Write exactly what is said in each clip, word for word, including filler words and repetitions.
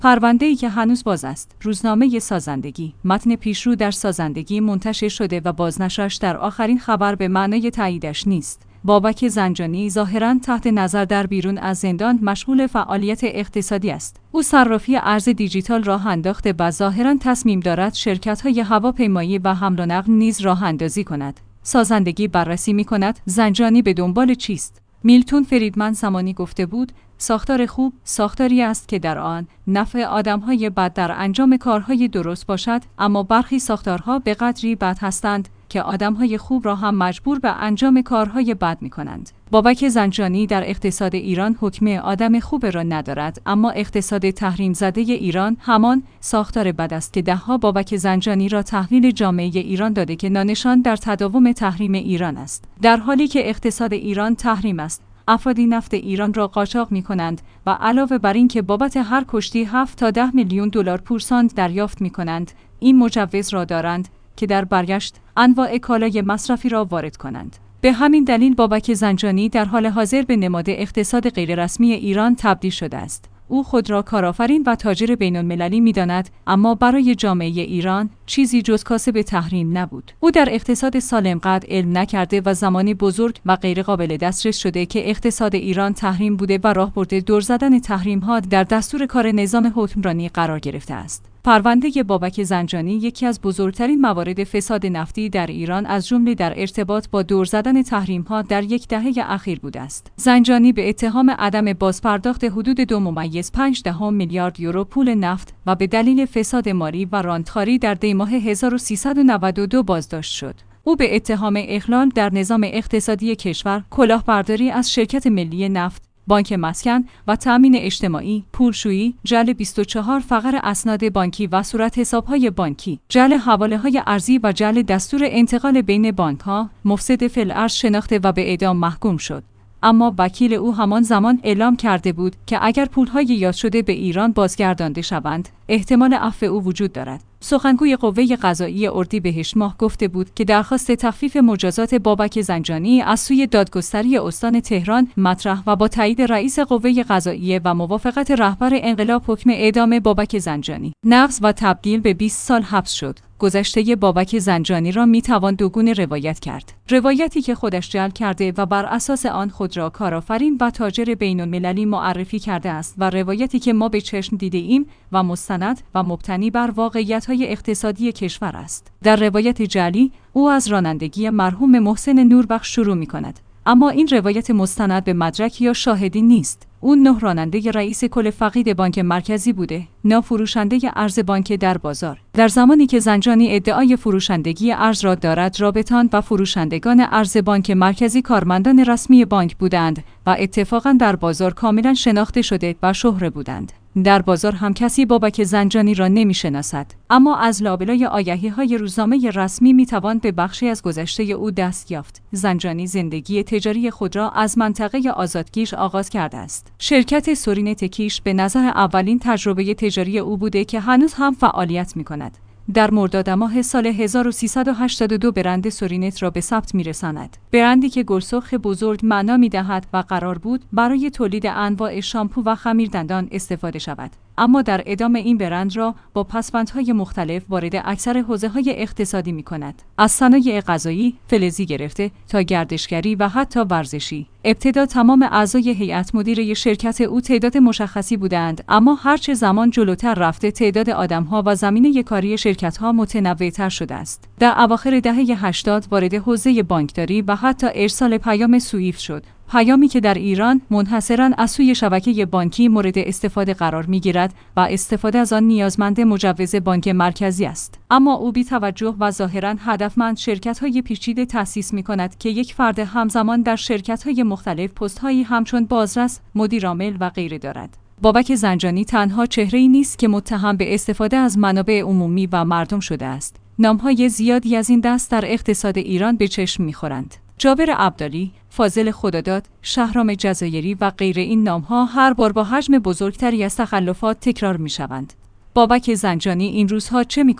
پرونده‌ای که هنوز باز است. روزنامه سازندگی. متن پیشرو در سازندگی منتشر شده و بازنشرش در آخرین خبر به معنای تاییدش نیست. بابک زنجانی ظاهراً تحت نظر در بیرون از زندان مشغول فعالیت اقتصادی است. او صرافی ارز دیجیتال راه انداخته و ظاهراً تصمیم دارد شرکت‌های هواپیمایی و حمل و نقل نیز راه اندازی کند. سازندگی بررسی می‌کند زنجانی به دنبال چیست. میلتون فریدمن زمانی گفته بود ساختار خوب ساختاری است که در آن نفع آدم‌های بد در انجام کارهای درست باشد، اما برخی ساختارها به قدری بد هستند که آدم‌های خوب را هم مجبور به انجام کارهای بد می‌کنند. بابک زنجانی در اقتصاد ایران حکم آدم خوب را ندارد، اما اقتصاد تحریم زده ایران همان ساختار بد است که ده‌ها بابک زنجانی را تحویل جامعه ایران داده که نانشان در تداوم تحریم ایران است. در حالی که اقتصاد ایران تحریم است، افرادی نفت ایران را قاچاق می کنند و علاوه بر این که بابت هر کشتی هفت تا ده میلیون دلار پورساند دریافت می کنند، این مجوز را دارند که در برگشت انواع کالای مصرفی را وارد کنند. به همین دلیل بابک زنجانی در حال حاضر به نماد اقتصاد غیررسمی ایران تبدیل شده است. او خود را کارآفرین و تاجر بین‌المللی می‌داند، اما برای جامعه ایران چیزی جز کاسب تحریم نبود. او در اقتصاد سالم قد علم نکرده و زمانی بزرگ و غیرقابل دسترس شده که اقتصاد ایران تحریم بوده و راهبرد دور زدن تحریم‌ها در دستور کار نظام حکمرانی قرار گرفته است. پرونده بابک زنجانی یکی از بزرگترین موارد فساد نفتی در ایران از جمله در ارتباط با دور زدن تحریم‌ها در یک دهه اخیر بوده است. زنجانی به اتهام عدم بازپرداخت حدود دو ممیز پنج دهم میلیارد یورو پول نفت و به دلیل فساد مالی و رانتخواری در دی ماه هزار و سیصد و نود و دو بازداشت شد. او به اتهام اخلال در نظام اقتصادی کشور، کلاهبرداری از شرکت ملی نفت، بانک مسکن و تامین اجتماعی، پولشویی، جعل بیست و چهار فقر اسناد بانکی و صورت حساب‌های بانکی، جعل حواله‌های ارزی و جعل دستور انتقال بین بانک‌ها، مفسد فی الارض شناخته و به اعدام محکوم شد. اما وکیل او همان زمان اعلام کرده بود که اگر پول‌های یاد شده به ایران بازگردانده شوند، احتمال عفو او وجود دارد. سخنگوی قوه قضاییه اردیبهشت ماه گفته بود که درخواست تخفیف مجازات بابک زنجانی از سوی دادگستری استان تهران مطرح و با تایید رئیس قوه قضاییه و موافقت رهبر انقلاب حکم اعدام بابک زنجانی نقض و تبدیل به بیست سال حبس شد. گذشته بابک زنجانی را می توان دوگونه روایت کرد. روایتی که خودش جعل کرده و بر اساس آن خود را کارآفرین و تاجر بین‌المللی معرفی کرده است و روایتی که ما به چشم دیده ایم و مستند و مبتنی بر واقعیت‌های اقتصادی کشور است. در روایت جعلی او از رانندگی مرحوم محسن نوربخش شروع می‌کند، اما این روایت مستند به مدرک یا شاهدی نیست. او نه راننده رئیس کل فقید بانک مرکزی بوده، نه فروشنده ارز بانک در بازار. در زمانی که زنجانی ادعای فروشندگی ارز را دارد، رابطان و فروشندگان ارز بانک مرکزی کارمندان رسمی بانک بودند و اتفاقاً در بازار کاملاً شناخته شده و شهره بودند. در بازار هم کسی بابک زنجانی را نمی‌شناسد، اما از لابلای آگهی‌های روزنامه رسمی می‌توان به بخشی از گذشته او دست یافت. زنجانی زندگی تجاری خود را از منطقه آزادکیش آغاز کرده است. شرکت سورینت کیش به نظر اولین تجربه تجاری او بوده که هنوز هم فعالیت می‌کند. در مرداد ماه سال هزار و سیصد و هشتاد و دو برند سورینت را به ثبت می‌رساند. برندی که گلسرخ بزرگ معنا می‌دهد و قرار بود برای تولید انواع شامپو و خمیردندان استفاده شود. اما در ادامه این برند را با پسوندهای مختلف وارد اکثر حوزه‌های اقتصادی می‌کند. از صنایع غذایی، فلزی گرفته تا گردشگری و حتی ورزشی. ابتدا تمام اعضای هیئت مدیره شرکت او تعداد مشخصی بودند، اما هرچه زمان جلوتر رفته تعداد آدم‌ها و زمینه کاری شرکت‌ها متنوع‌تر شده است. در اواخر دهه هشتاد وارد حوزه بانکداری و حتی ارسال پیام سوئیفت شد. پیامی که در ایران منحصراً از سوی شبکه بانکی مورد استفاده قرار می‌گیرد و استفاده از آن نیازمند مجوز بانک مرکزی است. اما او بی توجه و ظاهراً هدفمند شرکت‌های پیچیده تأسیس می‌کند که یک فرد همزمان در شرکت‌های مختلف پست‌هایی همچون بازرس، مدیرعامل و غیره دارد. بابک زنجانی تنها چهره‌ای نیست که متهم به استفاده از منابع عمومی و مردم شده است. نام‌های زیادی از این دست در اقتصاد ایران به چشم می‌خورند. جابر عبدالی، فاضل خداداد، شهرام جزایری و غیر این نام‌ها هر بار با حجم بزرگتری از تخلفات تکرار می‌شوند. بابک زنجانی این روزها چه می‌کند؟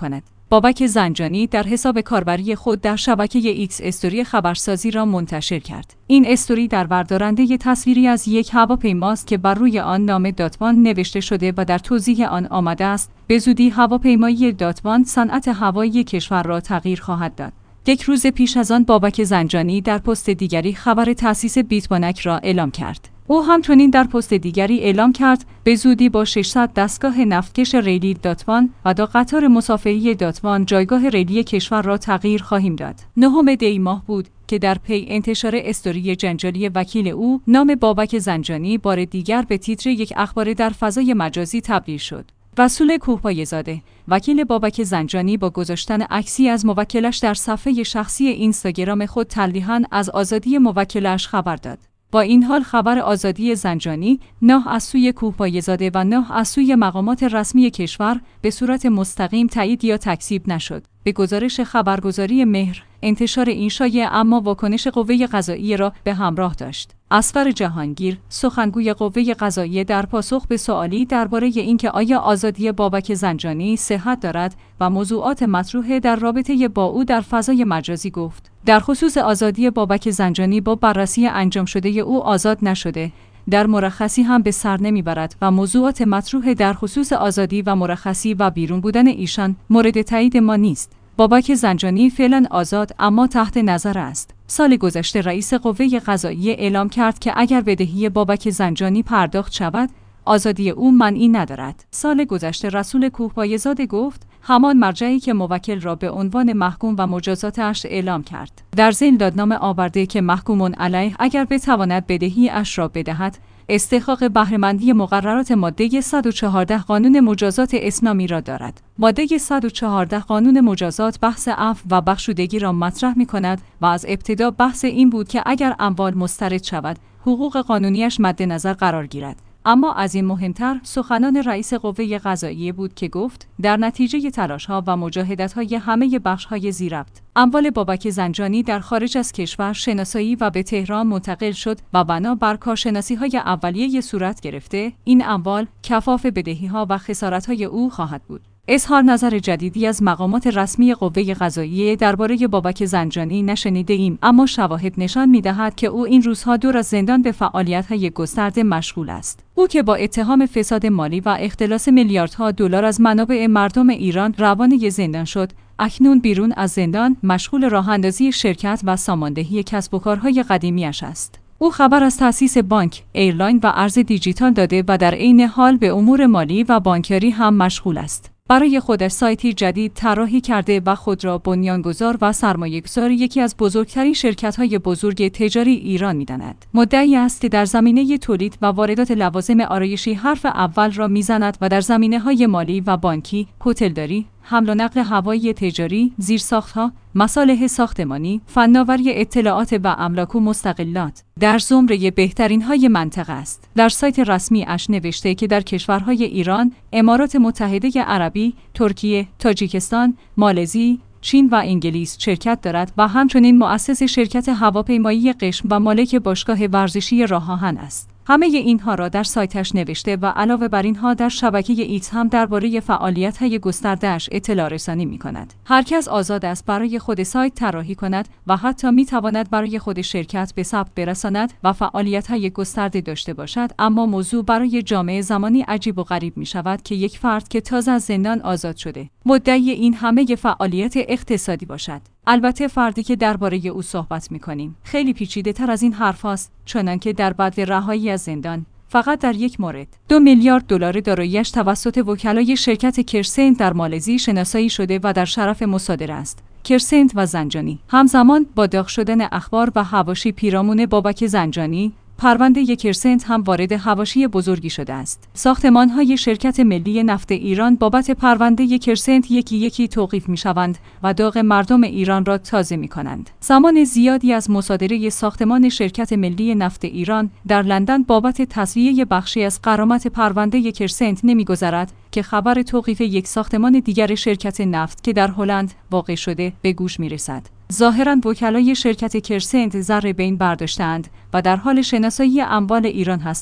بابک زنجانی در حساب کاربری خود در شبکه ایکس استوری خبرسازی را منتشر کرد. این استوری در بردارنده ی تصویری از یک هواپیماست که بر روی آن نام داتوان نوشته شده و در توضیح آن آمده است: به زودی هواپیمایی داتوان صنعت هوایی کشور را تغییر خواهد داد. یک روز پیش از آن بابک زنجانی در پست دیگری خبر تأسیس بیتبانک را اعلام کرد. او همچنین در پست دیگری اعلام کرد به زودی با ششصد دستگاه نفتکش ریلی داتوان و دا قطار مسافری داتوان جایگاه ریلی کشور را تغییر خواهیم داد. نهم دی ماه بود که در پی انتشار استوری جنجالی وکیل او، نام بابک زنجانی بار دیگر به تیتر یک اخبار در فضای مجازی تبدیل شد. رسول کوهپایه‌زاده، وکیل بابک زنجانی، با گذاشتن عکسی از موکلش در صفحه شخصی اینستاگرام خود تلویحاً از آزادی موکلش خبر داد. با این حال خبر آزادی زنجانی نه از سوی کوهپایه‌زاده و نه از سوی مقامات رسمی کشور به صورت مستقیم تایید یا تکذیب نشد. به گزارش خبرگزاری مهر، انتشار این شایعه اما واکنش قوه قضاییه را به همراه داشت. اصفر جهانگیر، سخنگوی قوه قضاییه، در پاسخ به سوالی درباره اینکه آیا آزادی بابک زنجانی صحت دارد و موضوعات مطروح در رابطه با او در فضای مجازی گفت: در خصوص آزادی بابک زنجانی با بررسی انجام شده او آزاد نشده، در مرخصی هم به سر نمیبرد و موضوعات مطروح در خصوص آزادی و مرخصی و بیرون بودن ایشان مورد تایید ما نیست. بابک زنجانی فعلا آزاد اما تحت نظر است. سال گذشته رئیس قوه قضاییه اعلام کرد که اگر بدهی بابک زنجانی پرداخت شود، آزادی او معنی ندارد. سال گذشته رسول کوهپایه‌زاده گفت: همان مرجعی که موکل را به عنوان محکوم و مجازاتش اعلام کرد، در ضمن دادنامه آورده که محکومون علیه اگر بتواند بدهی اش را بدهد، استحقاق بهره‌مندی مقررات ماده صد و چهارده قانون مجازات اسلامی را دارد. ماده صد و چهارده قانون مجازات بحث عفو و بخشودگی را مطرح می‌کند و از ابتدا بحث این بود که اگر اموال مسترد شود، حقوق قانونیش مد نظر قرار گیرد. اما از این مهمتر سخنان رئیس قوه قضاییه بود که گفت: در نتیجه تلاش‌ها و مجاهدت‌های همه بخش‌های زیربط، اموال بابک زنجانی در خارج از کشور شناسایی و به تهران منتقل شد و بنا بر کارشناسی‌های اولیه صورت گرفته، این اموال کفاف بدهی‌ها و خسارت‌های او خواهد بود. اظهار نظر جدیدی از مقامات رسمی قوه قضاییه درباره بابک زنجانی نشنیده ایم، اما شواهد نشان می‌دهد که او این روزها دور از زندان به فعالیت‌های گسترده مشغول است. او که با اتهام فساد مالی و اختلاس میلیاردها دلار از منابع مردم ایران روانه زندان شد، اکنون بیرون از زندان مشغول راه‌اندازی شرکت و ساماندهی کسب و کارهای قدیمی‌اش است. او خبر از تأسیس بانک، ایرلاین و ارز دیجیتال داده و در عین حال به امور مالی و بانکداری هم مشغول است. برای خودش سایتی جدید طراحی کرده و خود را بنیانگذار و سرمایه‌گذار یکی از بزرگترین شرکت‌های بزرگ تجاری ایران می‌داند. مدعی است که در زمینه تولید و واردات لوازم آرایشی حرف اول را می‌زند و در زمینه‌های مالی و بانکی، هتلداری، حمل و نقل هوایی تجاری، زیرساخت‌ها، مصالح ساختمانی، فناوری اطلاعات و املاک و مستقلات در زمره بهترین‌های منطقه است. در سایت رسمی اش نوشته که در کشورهای ایران، امارات متحده عربی، ترکیه، تاجیکستان، مالزی، چین و انگلیس شرکت دارد و همچنین مؤسس شرکت هواپیمایی قشم و مالک باشگاه ورزشی راه آهن است. همه اینها را در سایتش نوشته و علاوه بر اینها در شبکه ایکس هم درباره فعالیت‌های گسترده‌اش اطلاع رسانی می‌کند. هر کس آزاد است برای خود سایت طراحی کند و حتی می‌تواند برای خود شرکت به ثبت برساند و فعالیت‌های گسترده داشته باشد، اما موضوع برای جامعه زمانی عجیب و غریب می‌شود که یک فرد که تازه از زندان آزاد شده، مدعی این همه فعالیت اقتصادی باشد. البته فردی که درباره او صحبت می‌کنیم خیلی پیچیده‌تر از این حرفاست، چنانکه در بعد رهایی از زندان فقط در یک مورد دو میلیارد دلار دارایی‌اش توسط وکلای شرکت کرسنت در مالزی شناسایی شده و در شرف مصادره است. کرسنت و زنجانی همزمان با داغ شدن اخبار و حواشی پیرامون بابک زنجانی، پرونده کرسنت هم وارد حواشی بزرگی شده است. ساختمان‌های شرکت ملی نفت ایران بابت پرونده کرسنت یکی یکی توقیف می‌شوند و داغ مردم ایران را تازه می‌کنند. زمان زیادی از مصادره ساختمان شرکت ملی نفت ایران در لندن بابت تسویه بخشی از غرامت پرونده کرسنت نمی‌گذرد که خبر توقیف یک ساختمان دیگر شرکت نفت که در هلند واقع شده به گوش می‌رسد. ظاهراً وکلای شرکت کرسنت ذره بین برداشتند و در حال شناسایی اموال ایران هستند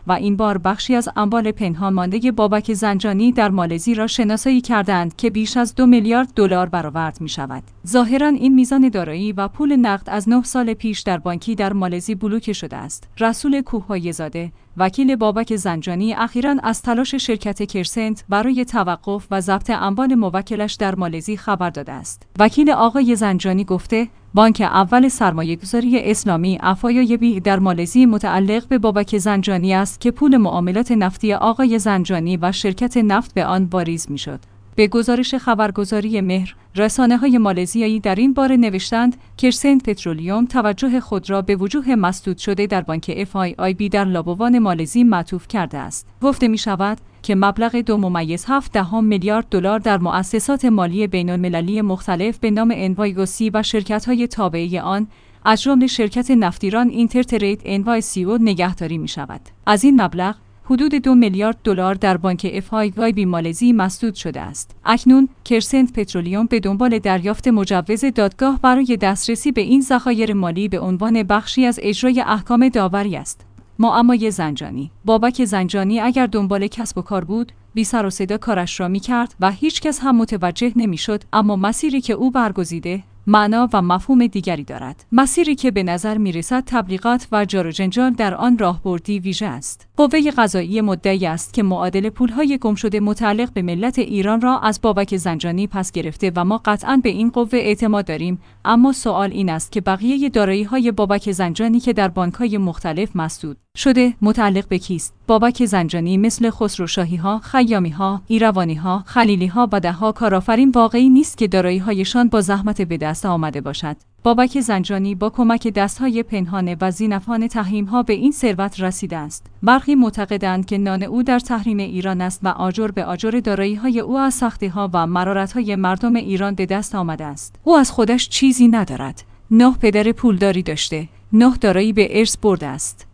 و این بار بخشی از اموال پنهان مانده بابک زنجانی در مالزی را شناسایی کردند که بیش از دو میلیارد دلار برآورد می شود. ظاهراً این میزان دارایی و پول نقد از نه سال پیش در بانکی در مالزی بلوکه شده است. رسول کوهپایه‌زاده، وکیل بابک زنجانی، اخیراً از تلاش شرکت کرسنت برای توقف و ضبط اموال موکلش در مالزی خبر داده است. وکیل آقای زنجانی گفته بانک اول سرمایه‌گذاری اسلامی افای‌بی در مالزی متعلق به بابک زنجانی است که پول معاملات نفتی آقای زنجانی و شرکت نفت به آن واریز می‌شد. به گزارش خبرگزاری مهر، رسانه‌های مالزیایی در این باره نوشتند کرسنت پترولیوم توجه خود را به وجوه مسدود شده در بانک اف آی آی بی در لابوان مالزی معطوف کرده است. گفته می‌شود که مبلغ دو ممیز هفت دهم میلیارد دلار در مؤسسات مالی بین‌المللی مختلف به نام انوایگوسی و شرکت‌های تابعه آن از جمله شرکت نفتیران اینترترید انوای سی او نگهداری می‌شود. از این مبلغ حدود دو میلیارد دلار در بانک اف آی آی بی مالزی مسدود شده است. اکنون کرسنت پترولیوم به دنبال دریافت مجوز دادگاه برای دسترسی به این ذخایر مالی به عنوان بخشی از اجرای احکام داوری است. معمای زنجانی. بابک زنجانی اگر دنبال کسب و کار بود، بی سر و صدا کارش را می‌کرد و هیچ کس هم متوجه نمی‌شد، اما مسیری که او برگزیده معنا و مفهوم دیگری دارد. مسیری که به نظر می‌رسد تبلیغات و جار و جنجال در آن راهبردی ویژه است. قوه قضاییه مدعی است که معادل پول‌های گم شده متعلق به ملت ایران را از بابک زنجانی پس گرفته و ما قطعاً به این قوه اعتماد داریم، اما سوال این است که بقیه دارایی‌های بابک زنجانی که در بانک‌های مختلف مسدود شده متعلق به کیست؟ بابک زنجانی مثل خسروشاهی‌ها، خیامی‌ها، ایروانی‌ها، خلیلی‌ها و ده‌ها کارآفرین واقعی نیست که دارایی‌هایشان با زحمت به دست آمده باشد. بابک زنجانی با کمک دست‌های پنهان و زینفان تحریم‌ها به این ثروت رسیده است. برخی معتقدند که نان او در تحریم ایران است و آجر به آجر دارایی‌های او از سختی‌ها و مرارت‌های مردم ایران به دست آمده است. او از خودش چیزی ندارد. نه پدر پولداری داشته، نه دارایی به ارث برده است.